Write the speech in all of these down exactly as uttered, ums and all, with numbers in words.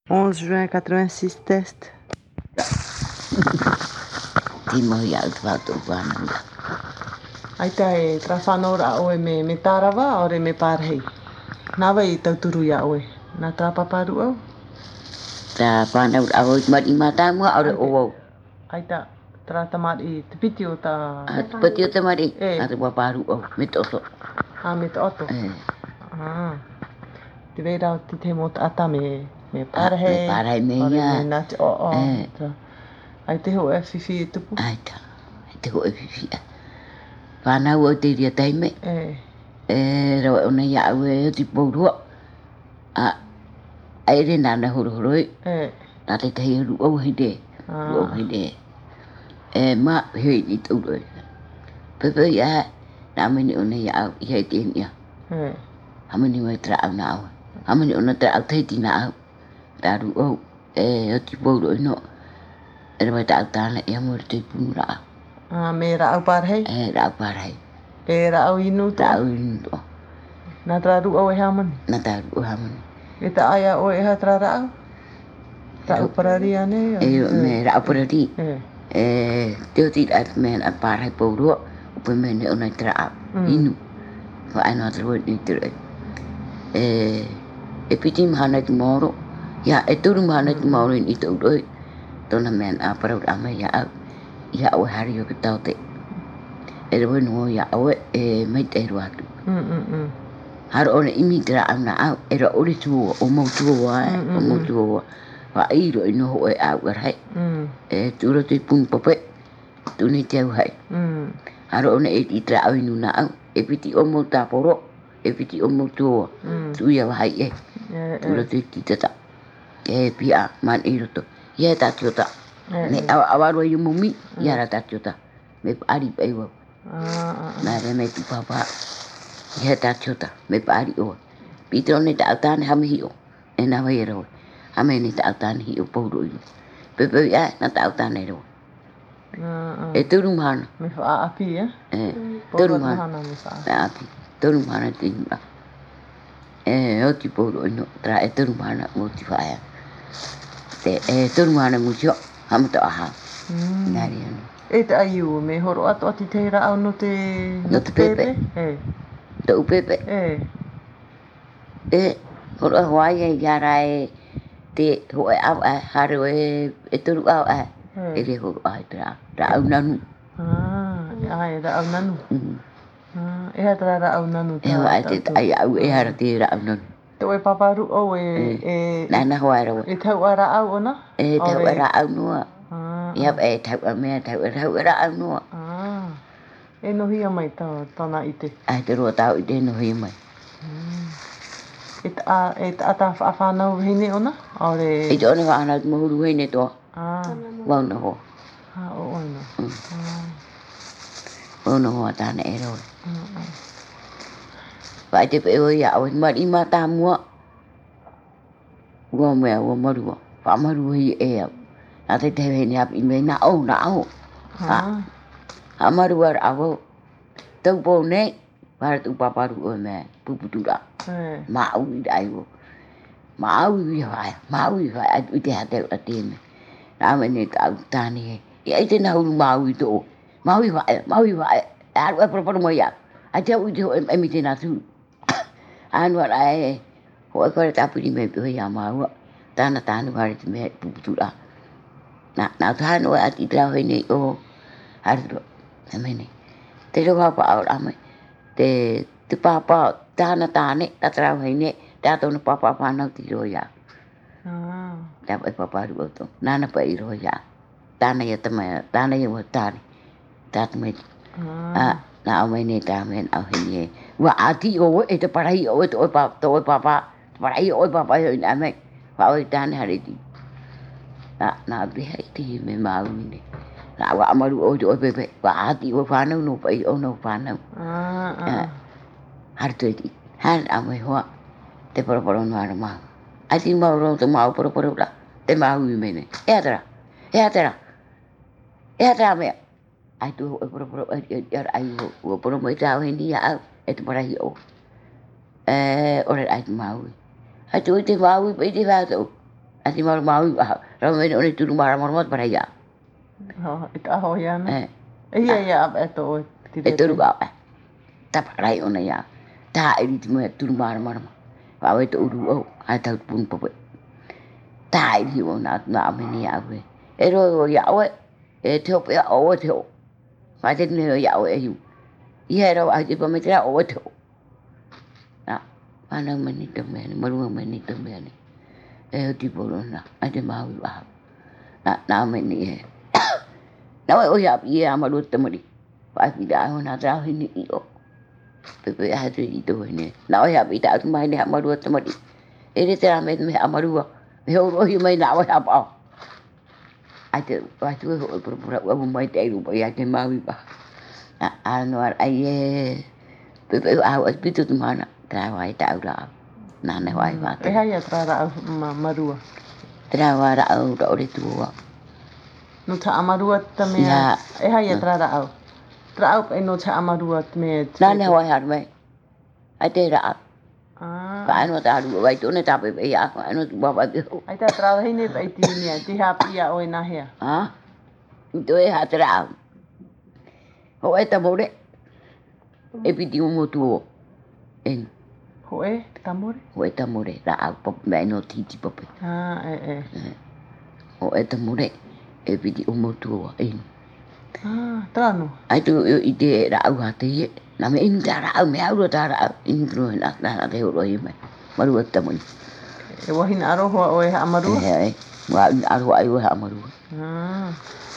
onze juin quatre-vingt-six test. Timo ia ut watu whananga. Ai tai tra whanora oe me, me tarawa ore me parhei. Nawa i tauturu ia oe. Nā tra paparu au? Tā whanau au i mari mātāmua aure o. Ai ta tra tamari te piti o ta... Te piti o te mari? E. Ate paparu au, me te oto. Ah, me te oto? E. Ah. Te veira o te te mo te ata me, me parhei. Me parhei me ia. Ore me nā te o o. E. Ai te ho e whiwhi e tupu? Ai ta, ai te ho e whiwhi a. Whanau o te ria teime. E. E rawa ona ia au e o ti pourua. A, aere nana horo horoi. E. Nā te tei ru au hide. Ru au hide. E ma hei ni tauroi. Pepe ia, nā meni ona ia au, ia e te nia. E. Hamani mai tra au na au. Hamani ona tra au teiti na au. Tā ru au. E o ti pouroi no. E rawa ta au tāna ia mo te punura au. Ah, me ra au parhei? E ra au parhei. E ra au inu to? Ra au inu to. Nā tra ru au e hamani? Nā tra ru au hamani. E ta aia o e ha tra ra au? Ra au parari ane? E me ra au parari. E. E teo ti at me a parhei pourua. Upe me ne ona tra au. Inu. Wa ai nā tra ua ni tere. E e piti mahana ki maoro. Ia e turu mahana ki maoro ni te uroi. Tona me a parau ama ia au. Ia au hari o ki tau te. E rewe no ia au e mai te heru atu. Haro ona imi tera au na au. E ra ori tuo o mau tuo wa e. O mau tuo wa. Wa iro ino ho e au arai. E tura te pun pope. Tune te au hai. Haro ona e i tera au inu na au. E piti o mau taporo. E piti o mau tuo. Tu ia wa hai e. Tura te ti tata. E pia man iro to. Ia ta tiota. Ne awarua i mumi. Ia ra ta tiota. Me ari pa iwa. Nā re me tu papa. Ia ta tiota. Me pa ari oa. Pito ne ta autane hame hi o. E nā wai e rawa. Hame ne ta autane hi o pauro iwa. Pepe ia na ta autane rawa. E turu mahana. Me wha api e? E. Turu mahana. Me api. Turu mahana te inua. E o ti pauro ino. Tra e turu mahana mo ti whaia. Te e turu mahana mo tio. Hamata aha. Nari anu. E te ai ua me horo ato ati te ra au no te... No te pepe. E. Te upepe. E. E. Horo a hoai e iara e te hoe au a haro e e turu au a. E re horo ai te ra. Ra au nanu. Ah, ai ra au nanu. E ha tra ra au nanu. E hoa te ai au e hara te ra au nanu. Te oe paparu o e... Nana hoa rawa. E tau a ra au ona? E tau a ra au noa. Ia e tau a mea tau a tau a ra au noa. E no hia mai tā, tāna i te? Ai te roa tau i te no hia mai. E ta ata whanau hene ona? E te one whanau ki mahuru hene toa. Wauna hoa. Ha o oina. Wauna hoa tāna e roa. Pai te peo ia o mari ma tā mua. Ua mea ua marua. Wha marua hi e au. Nā te te hene api i mei na au na au. Ha marua ra au. Tau pō nei. Whara tu paparu o mea puputura. Ma au i rai o. Ma au i hawai. Ma au i hawai. Atu i te hateu a tēne. Nā mene ka au tāne he. Ia i te nauru ma au i tō. Ma au i hawai. Ma au i hawai. E aru e paraparu mo ia. Ai te au i te ho e mi te nā tū. Anua rai e. Ho e kore tapuri me pio ia ma au. Tāna tānu whare te mea puputura. Nā tānu e ati trao hei nei o. Haru. Nā mene. Te rau hapa au ramai. Te te papa tāna tāne. Tā trao hei nei. Tā tōna papa whanau ti roa ia. Tā pai papa ru au tō. Nāna pa i roa ia. Tāna ia tamai. Tāna ia wa tāne. Tā tamai. Nā au mai nei tā mea au hei nei. Wa ati o e te parahi o e te oi papa. Te oi papa. Te parahi o oi papa hei nā mei. Wa oi tāne hare ti. Nā beha i te me mau ni. Nā wa amaru o te oi pepe. Wa ati o whanau no pai o no whanau. Hare tu e ti. Hare a mai hoa. Te paraparo no ara mau. Ai ti mau rau te mau paraparo la. Te mau i mene. E atara. E atara. E atara mea. Ai tu o paraparo ai o. Ua paro mai tau he ni au. E te parahi o. E ore ai te mau i. Ai tu i te mau i pa i te whātau. Ati mau mau ra me no tu mara mara para ya. Ha, ita ho ya na. Eh. Iya ya ab eto o. E tu ga. Ta para yo na ya. Ta iri tu me tu mara mara. Wa we tu ru o ai ta pun po. Ta iri o na na me ni ya we. E ro ya we. E theo pe o theo. Fa te ne ya we yu. Ia ro ai pa me tra o theo. Na. Ana me ni to me ni maru me ni to me ni. E ti po na. Ai te mau wa. Na na me ni e. Na o ya pi ya maru te mari. Fa pi da ho na tra hi ni o. Pe pe ha te i to ni. Na o ya pi da tu mai ni maru te mari. E re tra me me amaru. Me ho ro hi mai na o ya pa. Ai te wa tu ho pro pro wa mai te ru pa ya te mau pa. A a no ai e. Pe pe a o pi tu mana. Tra wa ta ra. Na ne wa va. E ha ya tra ra maru. Tra wa ra o ro re tu wa. No ta amarua tame e ha ya tra ra au. Tra au e no ta amarua me. Na ne wa har me. Ai te ra. Ah. Fa no ta ru wa tu ne ta pe pe ya fa no tu ba ba te. Ai ta tra hi ne pe ti ni ti ha pi ya o na he. Ha. Tu e ha tra. Ho e ta mo re. E pi ti mo tu. En. Ho e ta mo re. Ho e ta mo re ra au pop me no ti ti pop. Ah e e. Ho e ta mo re. E pi ti mo tu en. Ah, tra no. Ai tu i te ra au ha te ye. Na me in ta ra au me au ta ra in tro na na te ro i me. Maru ta mo. E wa hin aro ho o e amaru. Eh, wa aro ai wa amaru. Ah.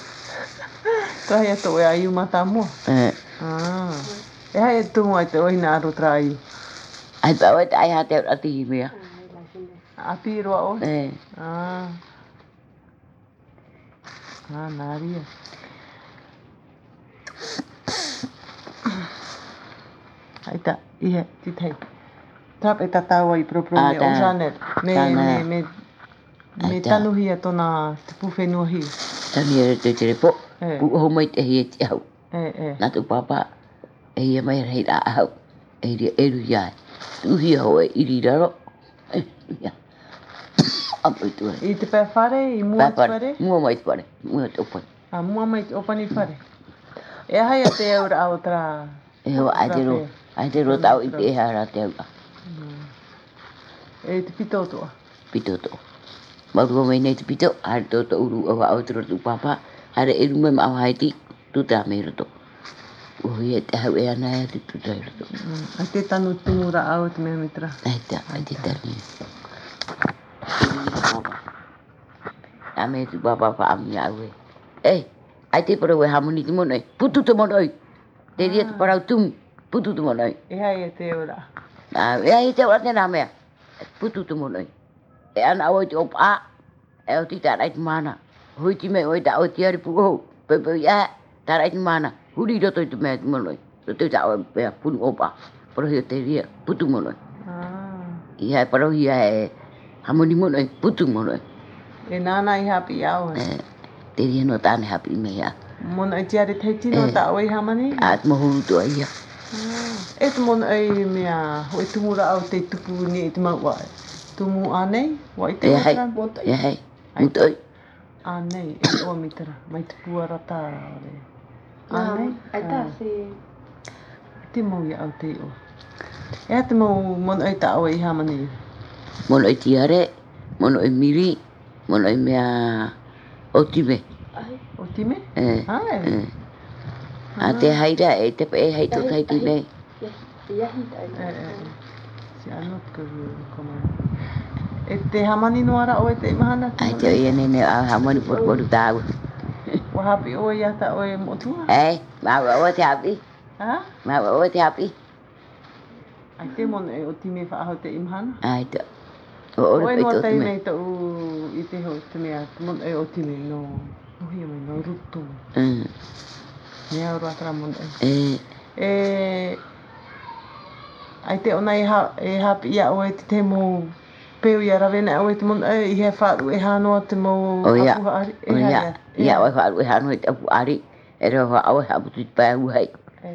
Ta ya to e ai mata mo. Eh. Ah. E ha e tu mo te o hin aro tra ai. Ai ba wa ai ha te ati me. Api ro o. Eh. Ah. Ah, naria. Ai ta, ia, ti thei. Trap e tatawa i propro me o janet. Me, me, me, me tanu hia tona te puwhenua hi. Tanu hia te tere po. Pu ho mai te hia te au. Eh, eh. Nā tu papa, e hia mai rei rā au. E ria eru iai. Tu hia ho e iri raro. Eh, ia. Apo i tu. I te pē whare, i mua te whare? Mua mai te whare. Mua te opani. Ah, mua mai te opani whare. E hai a te eura au tra... E ho, ai te ro. Ai te ro tau i te ea rā te aura. E te pito toa? Pito toa. Marua mai nei te pito, hare tō tō uru awa au te rotu papa, hare e rume ma au haiti, tu tā me roto. Uhi e te hau e ana e te tu tā roto. Ai te tanu tumura au te mea mitra? Ai te, ai te tani. Nā me tu papa wha ami au e. Ei, ai te parau e hamoni te monoi, putu te monoi. Te ria te parau tumu, putu te monoi. E hai e te eura? E hai e te eura te nā mea, putu te monoi. E ana au te opa a, e o ti tā rai te mana. Hui ti me oi tā o ti ari puko, pepe ia, tā rai te mana. Huri roto i te mea te monoi. Roto i tā o pea punu opa. Parohi o te ria, putu monoi. I hai parohi ia e hamoni monoi, putu monoi. E nāna i hapi au e? Te ria no tāne hapi me ia. Mona i tiare te tino tā oi hamani? A te mohuru toa ia. E te mona ai mea, hoi tumura au te tupu ni i te maua e. Tumu anei, wa i te matra? Ia hei, mutoi. Anei, e oa mitra, mai te puara tāra ore. Anei? Ai tā se... Te mau i au te o. E a te mau mona ai tā oi hamani? Mona i tiare, mona i miri, mona i mea otime. Otime? Eh. Ai. A te haira e te e hei tō kai ki nei. Ia hita ai. Eh, eh. Si anot kuru koma. E te hamani noara o e te imahana? Ai te ia nene a hamani poru poru tāu. Wa hapi o ia ta o e motua? Eh, mau o te hapi. Ha? Mau o te hapi. Ai te mona e otime whaahau te imahana? Ai te. O e noa tei nei ta u i te ho te mea, te mona e otime no... No hia mai, no ruto. Mm. Nea uru atara mona e. E... E... Ai te ona e, ha, e hapi ia o e te te mo... Peu ia rawena o e te mona e i he wharu e hanoa te mo... O ia. Apuha ari. O ia. Ia o e wharu e hanoa te apu ari. E reo wha au e hapu tu te pai uhai. E.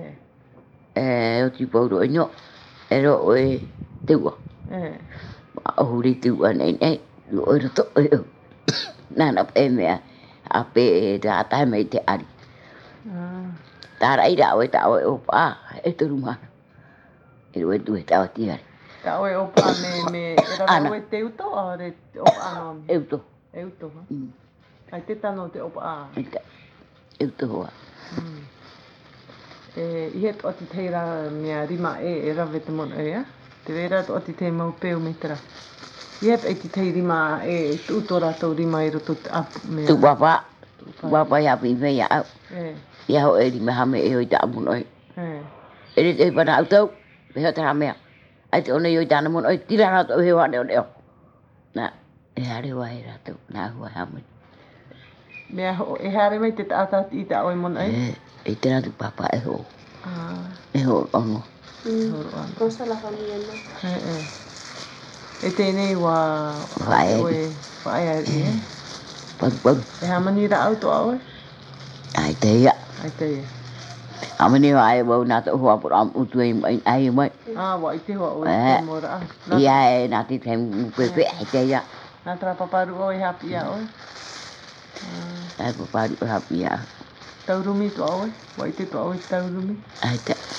E o ti pauro e no. E reo o e te ua. E. O huri te ua nei nei. lu oi to oi na na pe me a pe ta ta me te ari ta rai da oi ta oi o pa e tu ma e oi tu ta o ti ari ta oi o pa me me era oi te uto a re o pa no e uto e uto ai te tano te o pa e uto e i het o te teira mea rima e e rawe te mon e te vera o te te mau peo me tera i hep e te te rima e tu uto ratou rima i roto te apu mea tu papa tu papa ya pi ve ya e ya ho e rima hame e oi ta mun oi e e te pa na auto me ho ta mea ai te ona oi ta mun oi tira na to he wa de o na e are wa e rato na ho ha mun mea ho e hare mai te tata i ta oi mon ai e e te na tu papa e ho ah e ho ono Rosa la familia no. e e e tēnei wā Whae oi whae ari e pa pa e hamani ra auto a oi ai te ya ai te ia amani ai bo na to ho por am utu ai ai mai ah wa i te hoa oi te mora ia e na ti tem pe pe ai te ya nā tra paparu oi hapi a oi ai pa pa ha pia taurumi to oi wa i te to oi taurumi ai te